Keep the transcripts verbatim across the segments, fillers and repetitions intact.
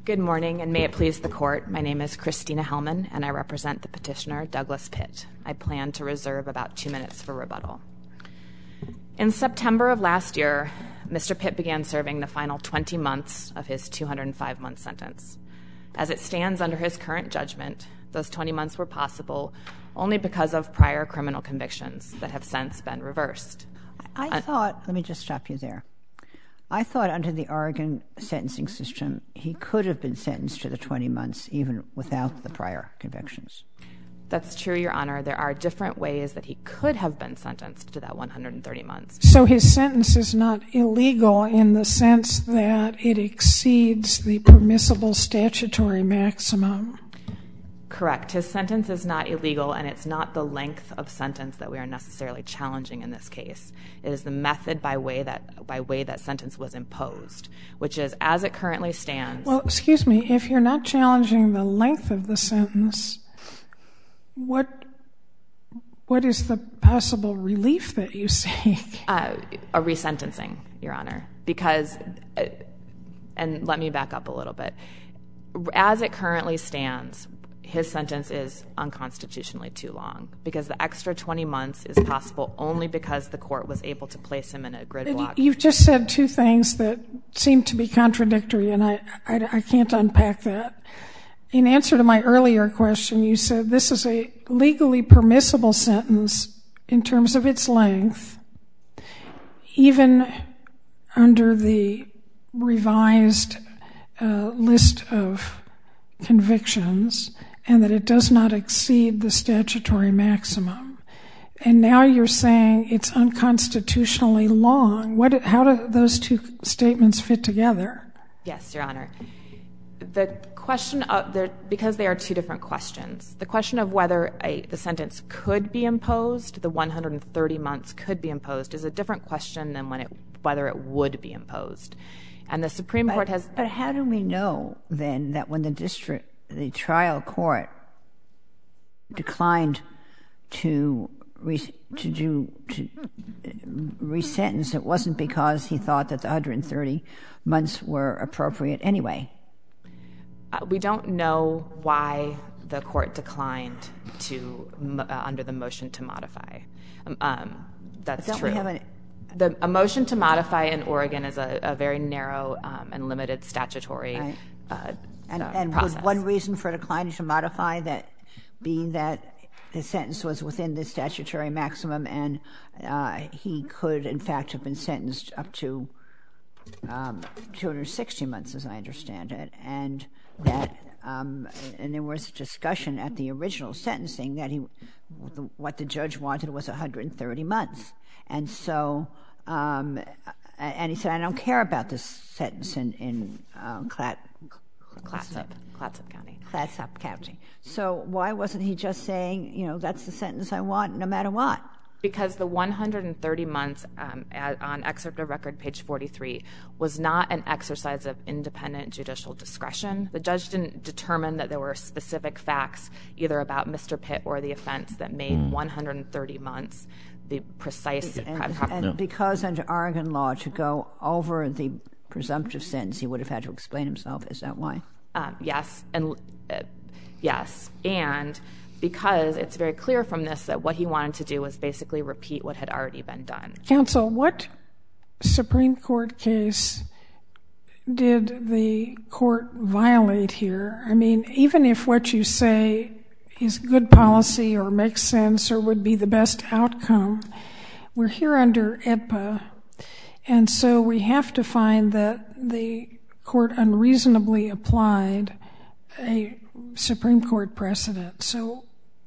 Good morning, and may it please the Court. My name is Christina Hellman, and I represent the petitioner, Douglas Pitt. I plan to reserve about two minutes for rebuttal. In September of last year, Mister Pitt began serving the final twenty months of his two hundred five month sentence. As it stands under his current judgment, those twenty months were possible only because of prior criminal convictions that have since been reversed. I uh, thought, let me just stop you there. I thought under the Oregon sentencing system, he could have been sentenced to the twenty months even without the prior convictions. That's true, Your Honor. There are different ways that he could have been sentenced to that one hundred thirty months. So his sentence is not illegal in the sense that it exceeds the permissible statutory maximum? Correct. His sentence is not illegal, and it's not the length of sentence that we are necessarily challenging in this case. It is the method by way that by way that sentence was imposed, which is, as it currently stands. Well, excuse me, if you're not challenging the length of the sentence, what what is the possible relief that you seek? Uh, a resentencing, Your Honor, because, uh, and let me back up a little bit. As it currently stands, his sentence is unconstitutionally too long because the extra twenty months is possible only because the court was able to place him in a grid block. You've just said two things that seem to be contradictory, and I, I, I can't unpack that. In answer to my earlier question, you said this is a legally permissible sentence in terms of its length, even under the revised uh, list of convictions, and that it does not exceed the statutory maximum. And now you're saying it's unconstitutionally long. What? How do those two statements fit together? Yes, Your Honor. The question of the, because they are two different questions. The question of whether a, the sentence could be imposed, the one hundred thirty months could be imposed, is a different question than when it, whether it would be imposed. And the Supreme Court has. But how do we know then that when the district, the trial court declined to re, to do to resentence, it wasn't because he thought that the one hundred thirty months were appropriate anyway? Uh, we don't know why the court declined to uh, under the motion to modify. Um, um, that's don't true. We have an, The, a motion to modify in Oregon is a, a very narrow um, and limited statutory right. uh, and, uh, and process. would one reason for declining to modify that be that the sentence was within the statutory maximum and uh, he could, in fact, have been sentenced up to um, two hundred sixty months, as I understand it, and that um, and there was discussion at the original sentencing that he what the judge wanted was one hundred thirty months. And so, um, and he said, I don't care about this sentence in, in uh, Clat, Clatsop, Clatsop County. Clatsop County. So why wasn't he just saying, you know, that's the sentence I want no matter what? Because the one hundred thirty months um, on excerpt of record, page forty-three, was not an exercise of independent judicial discretion. The judge didn't determine that there were specific facts either about Mister Pitt or the offense that made mm. one hundred thirty months the precise. And, pro- and no. because under Oregon law, to go over the presumptive sentence, he would have had to explain himself. Is that why? Um, yes, and uh, yes, and because it's very clear from this that what he wanted to do was basically repeat what had already been done. Counsel, what Supreme Court case did the court violate here? I mean, even if what you say is good policy or makes sense or would be the best outcome, we're here under E D P A, and so we have to find that the court unreasonably applied a Supreme Court precedent. So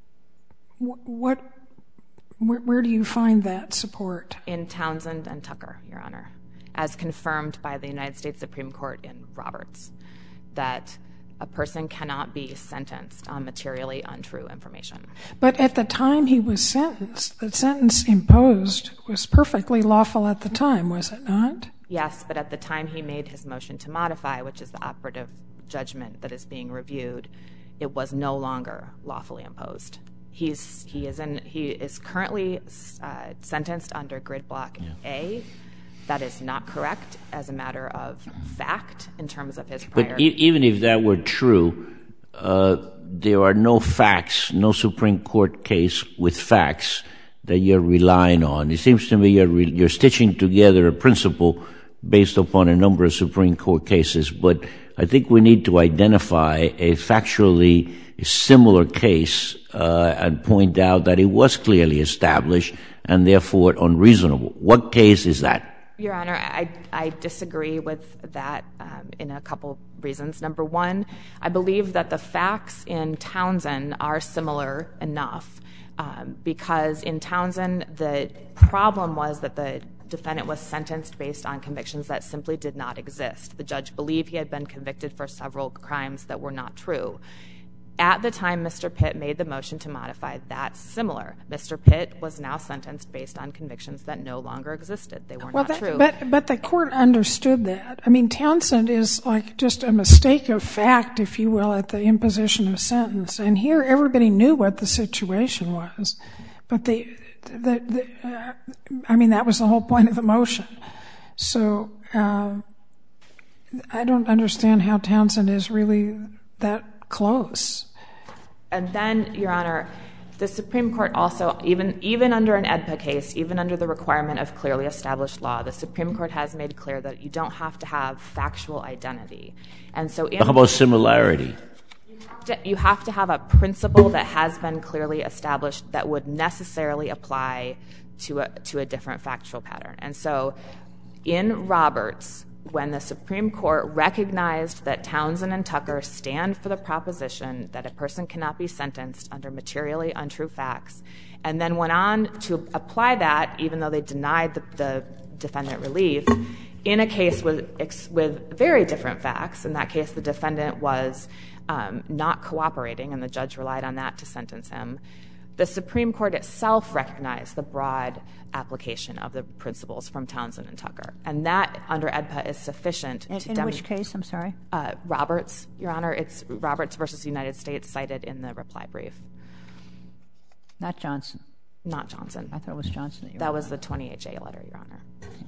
what, where, where do you find that support? In Townsend and Tucker, Your Honor, as confirmed by the United States Supreme Court in Roberts, that a person cannot be sentenced on materially untrue information. But at the time he was sentenced, the sentence imposed was perfectly lawful at the time, was it not? Yes, but at the time he made his motion to modify, which is the operative judgment that is being reviewed, it was no longer lawfully imposed. He's he is in he is currently uh, sentenced under Grid Block yeah. A, That is not correct as a matter of fact in terms of his prior... But e- even if that were true, uh, there are no facts, no Supreme Court case with facts that you're relying on. It seems to me you're, re- you're stitching together a principle based upon a number of Supreme Court cases, but I think we need to identify a factually similar case uh, and point out that it was clearly established and therefore unreasonable. What case is that? Your Honor, I, I disagree with that um, in a couple reasons. Number one, I believe that the facts in Townsend are similar enough um, because in Townsend the problem was that the defendant was sentenced based on convictions that simply did not exist. The judge believed he had been convicted for several crimes that were not true. At the time Mister Pitt made the motion to modify, that's similar. Mister Pitt was now sentenced based on convictions that no longer existed. They were well, not that, true. But, but the court understood that. I mean, Townsend is like just a mistake of fact, if you will, at the imposition of sentence. And here everybody knew what the situation was. But the, the, the uh, I mean, that was the whole point of the motion. So uh, I don't understand how Townsend is really that close. And then, Your Honor, the Supreme Court also, even even under an E D P A case, even under the requirement of clearly established law, the Supreme Court has made clear that you don't have to have factual identity. And so in How about similarity? You have to have a principle that has been clearly established that would necessarily apply to a, to a different factual pattern. And so in Roberts, when the Supreme Court recognized that Townsend and Tucker stand for the proposition that a person cannot be sentenced under materially untrue facts, and then went on to apply that, even though they denied the, the defendant relief, in a case with, with very different facts. In that case, the defendant was um, not cooperating, and the judge relied on that to sentence him. The Supreme Court itself recognized the broad application of the principles from Townsend and Tucker. And that, under E D P A, is sufficient in, to In which case, I'm sorry? Uh, Roberts, Your Honor. It's Roberts versus the United States, cited in the reply brief. Not Johnson. Not Johnson. I thought it was Johnson that you That were was on. the twenty-eight J letter, Your Honor.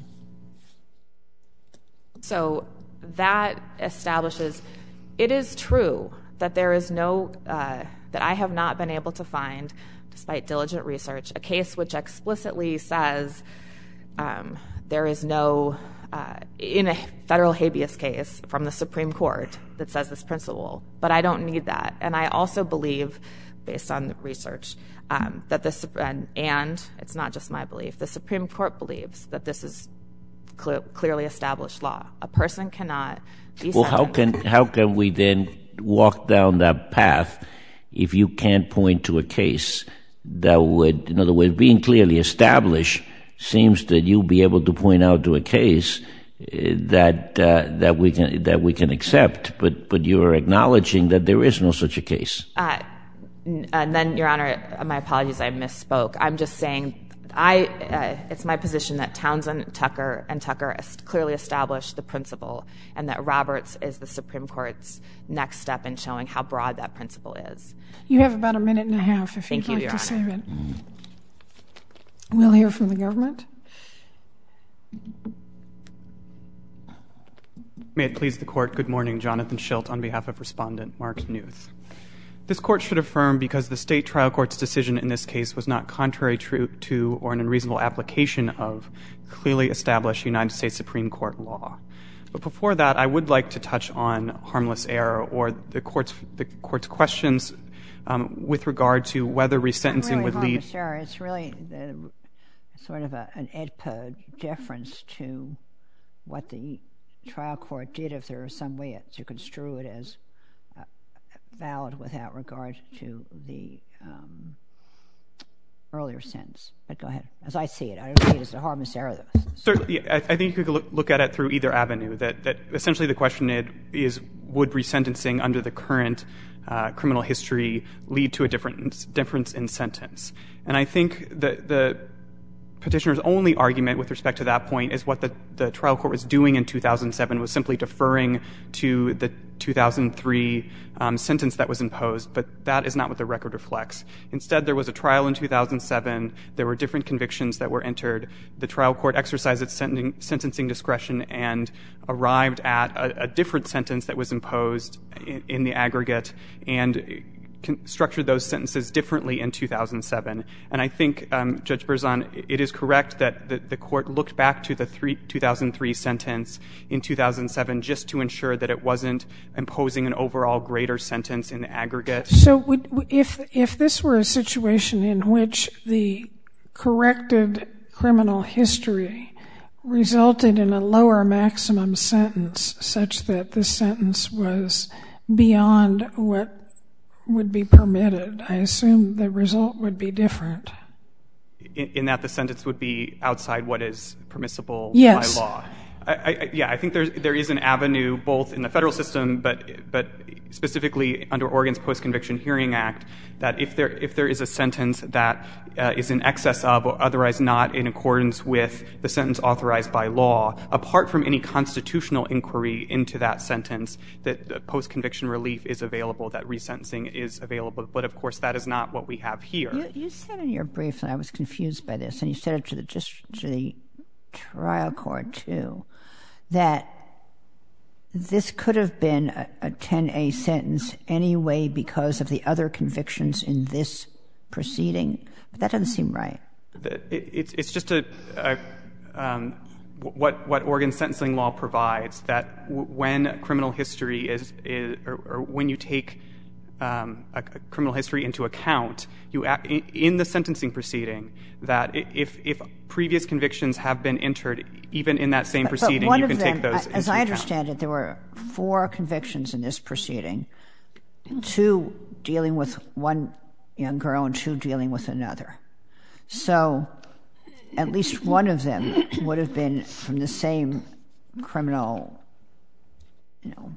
So that establishes, it is true that there is no, uh, that I have not been able to find, despite diligent research, a case which explicitly says um, there is no, uh, in a federal habeas case from the Supreme Court that says this principle. But I don't need that. And I also believe, based on the research, um, that this, and, and it's not just my belief, the Supreme Court believes that this is cl- clearly established law. A person cannot be Well, sentenced. how can how can we then walk down that path if you can't point to a case that would, in other words, being clearly established seems that you'll be able to point out to a case uh, that uh, that we can that we can accept, but but you're acknowledging that there is no such a case. Uh, and then, Your Honor, my apologies, I misspoke. I'm just saying, I uh, it's my position that Townsend, Tucker, and Tucker clearly established the principle, and that Roberts is the Supreme Court's next step in showing how broad that principle is. You have about a minute and a half if Thank you'd you, like Your to Honor. save it. We'll hear from the government. May it please the Court, good morning. Jonathan Schilt on behalf of Respondent Mark Knuth. This Court should affirm because the State trial court's decision in this case was not contrary to or an unreasonable application of clearly established United States Supreme Court law. But before that, I would like to touch on harmless error or the Court's, the court's questions um, with regard to whether resentencing really would lead... harmless error. It's really the, sort of a, an E D P A deference to what the trial court did, if there is some way to construe it as uh, valid without regard to the um, earlier sentence. But go ahead. As I see it, I don't see it as a harmless error, though. Certainly, I, I think you could look, look at it through either avenue, that, that essentially the question is, would resentencing under the current uh, criminal history lead to a different difference in sentence? And I think that the petitioner's only argument with respect to that point is what the, the trial court was doing in two thousand seven was simply deferring to the two two thousand three um, sentence that was imposed, but that is not what the record reflects. Instead, there was a trial in two thousand seven. There were different convictions that were entered. The trial court exercised its sen- sentencing discretion and arrived at a, a different sentence that was imposed in, in the aggregate, and structured those sentences differently in two thousand seven. And I think, um, Judge Berzon, it is correct that the, the court looked back to the three, two thousand three sentence in two thousand seven just to ensure that it wasn't imposing an overall greater sentence in the aggregate. So would, if, if this were a situation in which the corrected criminal history resulted in a lower maximum sentence such that this sentence was beyond what would be permitted, I assume the result would be different. In, in that the sentence would be outside what is permissible yes. by law. I, I, yeah, I think there's, there is an avenue both in the federal system, but but specifically under Oregon's Post-Conviction Hearing Act, that if there if there is a sentence that uh, is in excess of or otherwise not in accordance with the sentence authorized by law, apart from any constitutional inquiry into that sentence, that post-conviction relief is available, that resentencing is available. But of course, that is not what we have here. You, you said in your brief, and I was confused by this, and you said it to the just to the trial court too, that this could have been a, a ten A sentence anyway because of the other convictions in this proceeding, but that doesn't seem right. It, it's, it's just a, a um, what what Oregon sentencing law provides, that w- when criminal history is, is or, or when you take um, a, a criminal history into account, you act, in, in the sentencing proceeding, that if if previous convictions have been entered, even in that same but, proceeding, but you can them, take those as into I account. understand it, there were four convictions in this proceeding, two dealing with one young girl and two dealing with another. So at least one of them would have been from the same criminal, you know,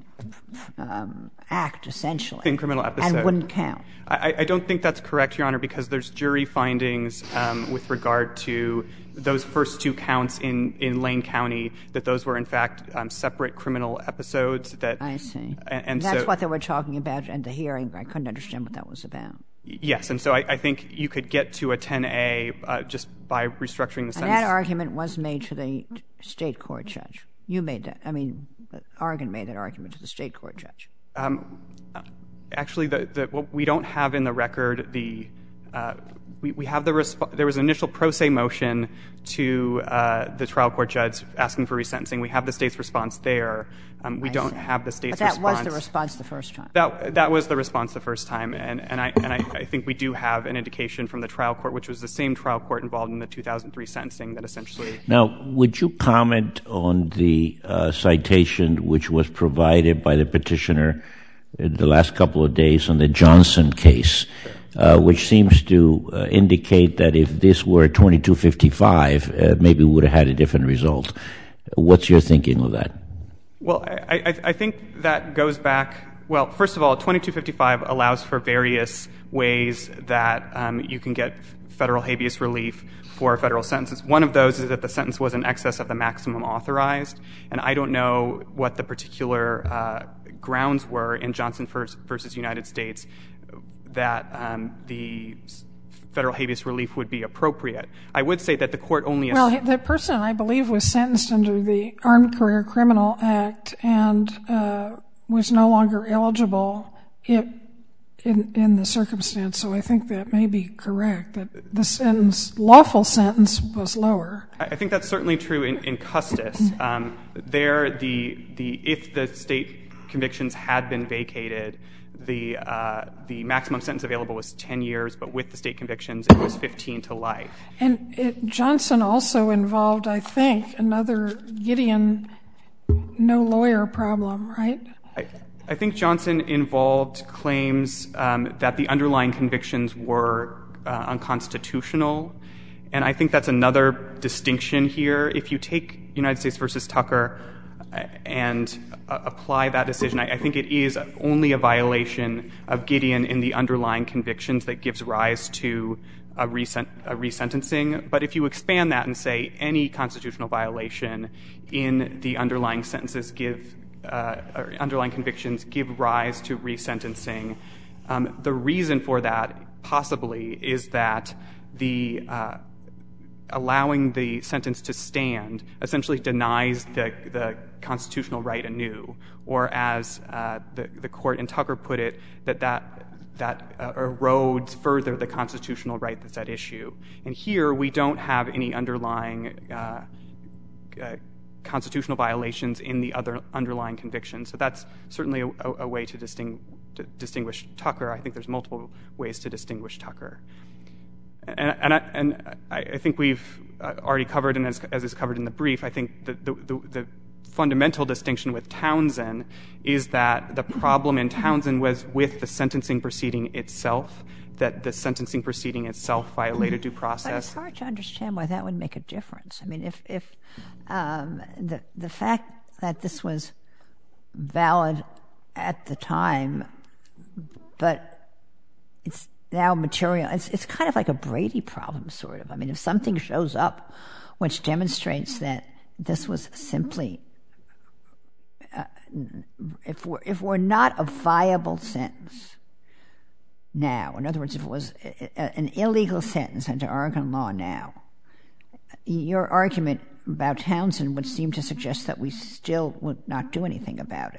um, act, essentially. Same criminal episode. And wouldn't count. I, I don't think that's correct, Your Honor, because there's jury findings um, with regard to those first two counts in, in Lane County, that those were, in fact, um, separate criminal episodes. That I see. And, and that's so, what they were talking about at the hearing. I couldn't understand what that was about. Yes, and so I, I think you could get to a ten A uh, just by restructuring the sentence. And that argument was made to the state court judge. You made that. I mean, Oregon made that argument to the state court judge. Um, actually, the, the, what we don't have in the record, the uh, we, we have the resp- there was an initial pro se motion to uh, the trial court judge asking for resentencing. We have the state's response there. Um, we I don't see. have the state's but that response. was the response the first time. That that was the response the first time, and and I and I, I think we do have an indication from the trial court, which was the same trial court involved in the two thousand three sentencing, that essentially. Now, would you comment on the uh, citation which was provided by the petitioner in the last couple of days on the Johnson case, uh, which seems to uh, indicate that if this were twenty-two fifty-five, uh, maybe we would have had a different result. What's your thinking of that? Well, I, I, I think that goes back. Well, first of all, twenty-two fifty-five allows for various ways that um, you can get federal habeas relief for federal sentences. One of those is that the sentence was in excess of the maximum authorized, and I don't know what the particular uh, grounds were in Johnson versus United States that um, the federal habeas relief would be appropriate. I would say that the court only... Well, the person, I believe, was sentenced under the Armed Career Criminal Act and uh, was no longer eligible if, in, in the circumstance, so I think that may be correct, that the sentence, lawful sentence was lower. I think that's certainly true in, in Custis. Um, there, the, the, if the state convictions had been vacated, The uh, the maximum sentence available was ten years, but with the state convictions, it was fifteen to life. And it, Johnson also involved, I think, another Gideon no lawyer problem, right? I, I think Johnson involved claims um, that the underlying convictions were uh, unconstitutional, and I think that's another distinction here. If you take United States versus Tucker and uh, apply that decision, I, I think it is only a violation of Gideon in the underlying convictions that gives rise to a, resent, a resentencing. But if you expand that and say any constitutional violation in the underlying sentences give uh, underlying convictions give rise to resentencing. Um, the reason for that, possibly, is that the uh, allowing the sentence to stand essentially denies the, the constitutional right anew, or as uh, the, the court in Tucker put it, that that, that uh, erodes further the constitutional right that's at issue. And here we don't have any underlying uh, uh, constitutional violations in the other underlying convictions. So that's certainly a, a, a way to, disting, to distinguish Tucker. I think there's multiple ways to distinguish Tucker. And, and, I, and I think we've already covered, and as, as is covered in the brief, I think the, the, the, the fundamental distinction with Townsend is that the problem in Townsend was with the sentencing proceeding itself, that the sentencing proceeding itself violated due process. But it's hard to understand why that would make a difference. I mean, if, if um, the, the fact that this was valid at the time, but it's now material, it's, it's kind of like a Brady problem, sort of. I mean, if something shows up which demonstrates that this was simply, uh, if we're, if we're not a viable sentence now, in other words, if it was a, a, an illegal sentence under Oregon law now, your argument about Townsend would seem to suggest that we still would not do anything about it.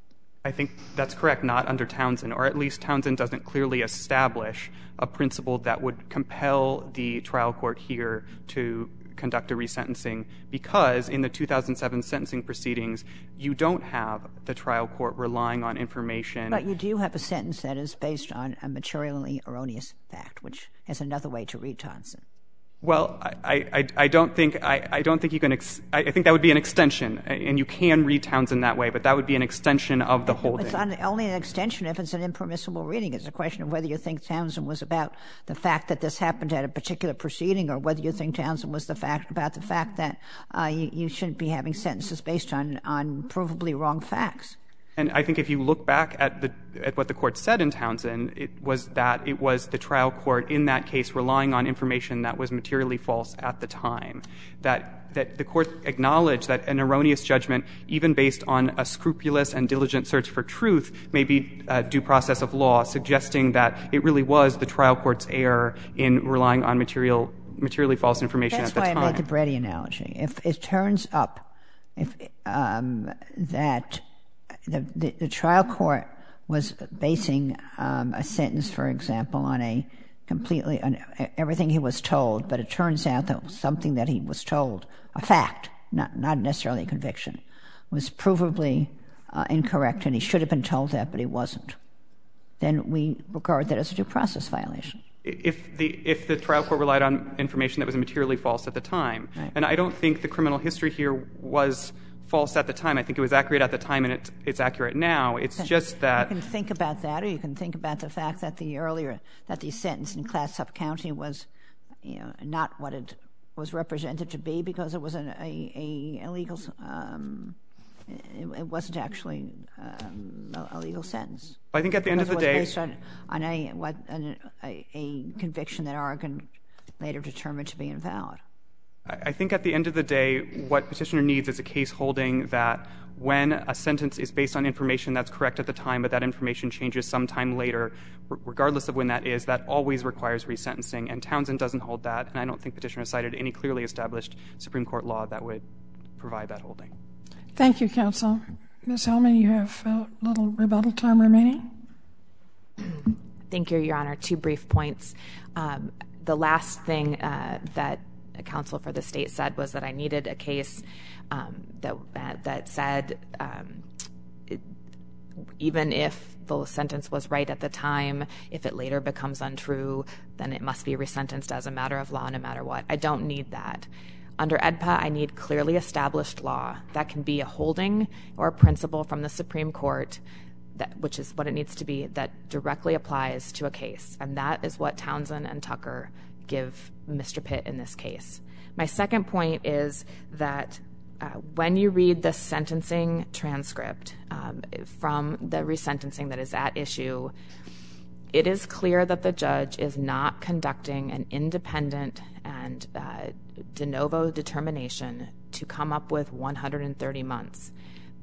I think that's correct, not under Townsend, or at least Townsend doesn't clearly establish a principle that would compel the trial court here to conduct a resentencing, because in the two thousand seven sentencing proceedings, you don't have the trial court relying on information. But you do have a sentence that is based on a materially erroneous fact, which is another way to read Townsend. Well, I, I, I don't think I, I don't think you can. Ex- I think that would be an extension, and you can read Townsend that way. But that would be an extension of the holding. It's only an extension if it's an impermissible reading. It's a question of whether you think Townsend was about the fact that this happened at a particular proceeding, or whether you think Townsend was the fact about the fact that uh, you, you shouldn't be having sentences based on on provably wrong facts. And I think if you look back at the at what the court said in Townsend, it was that it was the trial court in that case relying on information that was materially false at the time. That that the court acknowledged that an erroneous judgment, even based on a scrupulous and diligent search for truth, may be a due process of law, suggesting that it really was the trial court's error in relying on material materially false information That's at the time. That's why I made the Brady analogy. If it turns up if um, that The, the, the trial court was basing um, a sentence, for example, on a completely on everything he was told, but it turns out that something that he was told, a fact, not not necessarily a conviction, was provably uh, incorrect, and he should have been told that, but he wasn't. Then we regard that as a due process violation. If the if the trial court relied on information that was materially false at the time, right. And I don't think the criminal history here was false at the time. I think it was accurate at the time, and it's, it's accurate now. It's just that you can think about that, or you can think about the fact that the earlier that the sentence in Clatsop County was, you know, not what it was represented to be, because it was an, a, a illegal. Um, it, it wasn't actually um, a, a legal sentence. I think at the end of the day, day, it was based on, on a what an, a, a conviction that Oregon later determined to be invalid. I think at the end of the day, what petitioner needs is a case holding that when a sentence is based on information that's correct at the time, but that information changes sometime later, regardless of when that is, that always requires resentencing. And Townsend doesn't hold that, and I don't think petitioner cited any clearly established Supreme Court law that would provide that holding. Thank you, counsel. Miz Hellman, you have a little rebuttal time remaining. Thank you, Your Honor. Two brief points. Um, the last thing uh, that a counsel for the state said was that I needed a case um, that uh, that said um, it, even if the sentence was right at the time, if it later becomes untrue, then it must be resentenced as a matter of law no matter what. I don't need that. Under E D P A, I need clearly established law. That can be a holding or a principle from the Supreme Court, that, which is what it needs to be, that directly applies to a case. And that is what Townsend and Tucker give Mister Pitt in this case. My second point is that uh, when you read the sentencing transcript um, from the resentencing that is at issue, it is clear that the judge is not conducting an independent and uh, de novo determination to come up with one hundred thirty months.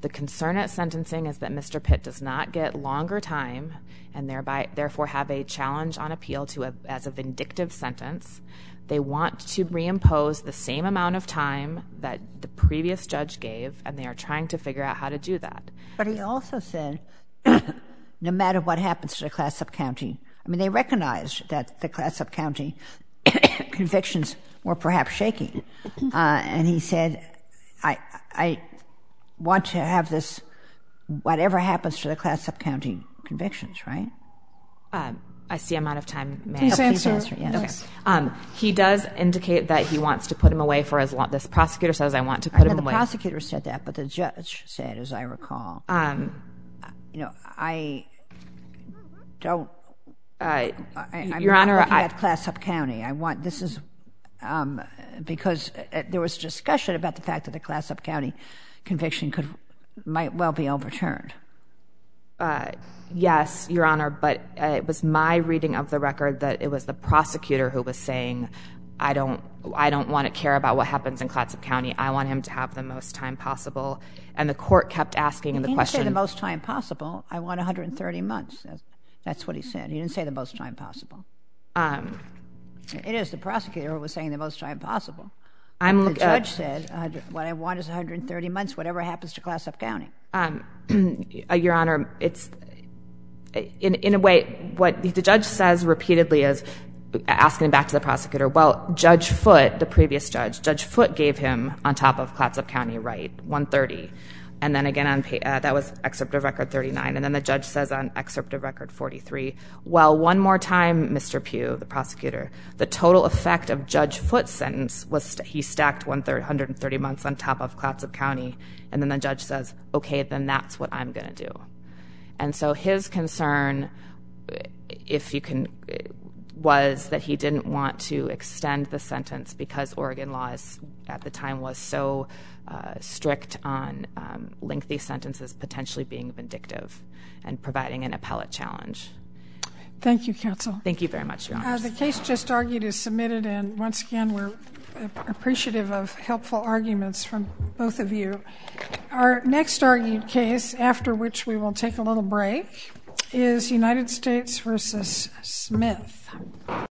The concern at sentencing is that Mister Pitt does not get longer time and thereby, therefore have a challenge on appeal to a, as a vindictive sentence. They want to reimpose the same amount of time that the previous judge gave, and they are trying to figure out how to do that. But he also said, no matter what happens to the Clatsop County, I mean, they recognized that the Clatsop County convictions were perhaps shaky. Uh, and he said, I, I want to have this, whatever happens to the Clatsop County convictions, right? Um, I see I'm out of time. May Please I? answer. Please answer, yes. Okay. Um, he does indicate that he wants to put him away for as long. This prosecutor says, I want to put I know him the away. The prosecutor said that, but the judge said, as I recall, Um, you know, I don't. uh, I, I'm Your not Honor, looking I, at Clatsop County. I want this is um, because uh, there was discussion about the fact that the Clatsop County conviction could might well be overturned. Uh, yes, Your Honor, but uh, it was my reading of the record that it was the prosecutor who was saying, I don't, I don't want to care about what happens in Clatsop County. I want him to have the most time possible. And the court kept asking He the didn't question. say the most time possible. I want one hundred thirty months. That's, that's what he said. He didn't say the most time possible. Um, It is the prosecutor who was saying the most time possible. I'm The look, judge uh, said, one hundred, what I want is one hundred thirty months, whatever happens to Clatsop County. Um, uh, Your Honor, it's in in a way what the judge says repeatedly is asking back to the prosecutor. Well, Judge Foote, the previous judge, Judge Foote gave him on top of Clatsop County, right, one thirty, and then again on uh, that was excerpt of record thirty-nine, and then the judge says on excerpt of record forty-three. Well, one more time, Mister Pugh, the prosecutor, the total effect of Judge Foote's sentence was st- he stacked one hundred thirty months on top of Clatsop County. And then the judge says, okay, then that's what I'm going to do. And so his concern, if you can, was that he didn't want to extend the sentence because Oregon law is, at the time was so uh, strict on um, lengthy sentences potentially being vindictive and providing an appellate challenge. Thank you, counsel. Thank you very much, Your Honor. Uh, the case just argued is submitted, and once again, we're appreciative of helpful arguments from both of you. Our next argued case, after which we will take a little break, is United States versus Smith.